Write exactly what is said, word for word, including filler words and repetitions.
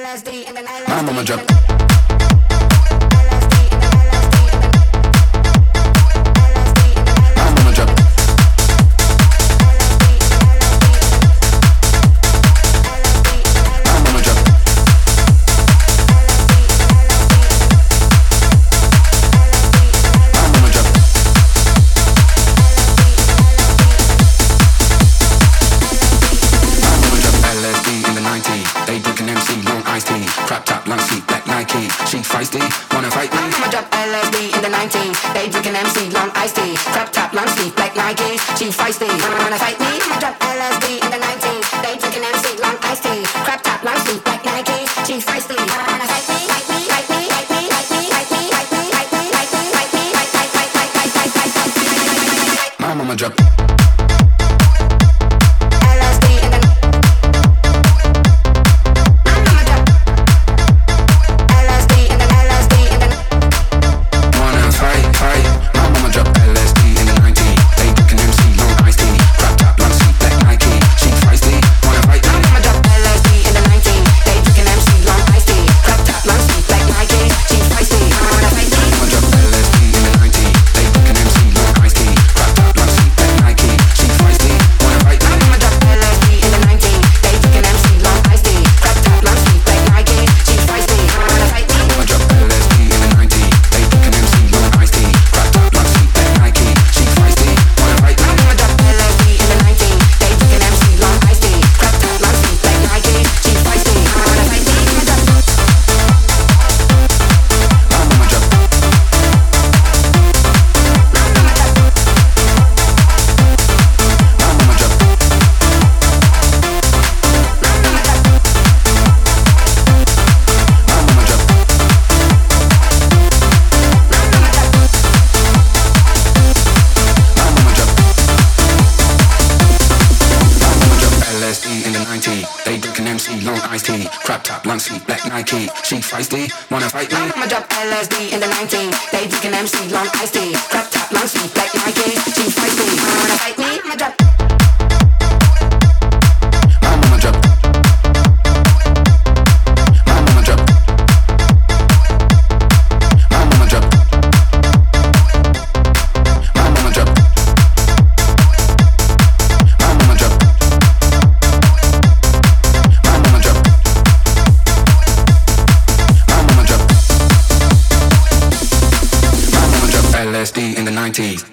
My mama drop. Crop top, long seat, black Nike. She feisty, wanna fight me? I'ma drop L S D in the nineteen. They drinking M C, long iced tea. Crop top, long sleeve, black Nike. She feisty, wanna fight me? I'ma drop L S D in the nineteen. They drinking M C, long iced tea. Crop top, long sleeve, black Nike. She feisty, wanna fight me? Fight me, fight me, fight me, fight me, fight me, fight me, fight me, fight me, fight me, fight, fight, fight, fight, fight, fight, fight, fight, fight. My mama drop. They drinking M C, long iced tea. Crop top, long sleeve, black Nike. She feisty, wanna fight me? I'ma drop L S D in the nineteen. They drinking M C, long iced tea. Crop top, long sleeve, black Nike. She feisty, wanna fight me? I'ma drop. My mama drop. My mama drop. My mama drop. My mama drop. My mama drop. L S D in the nineties.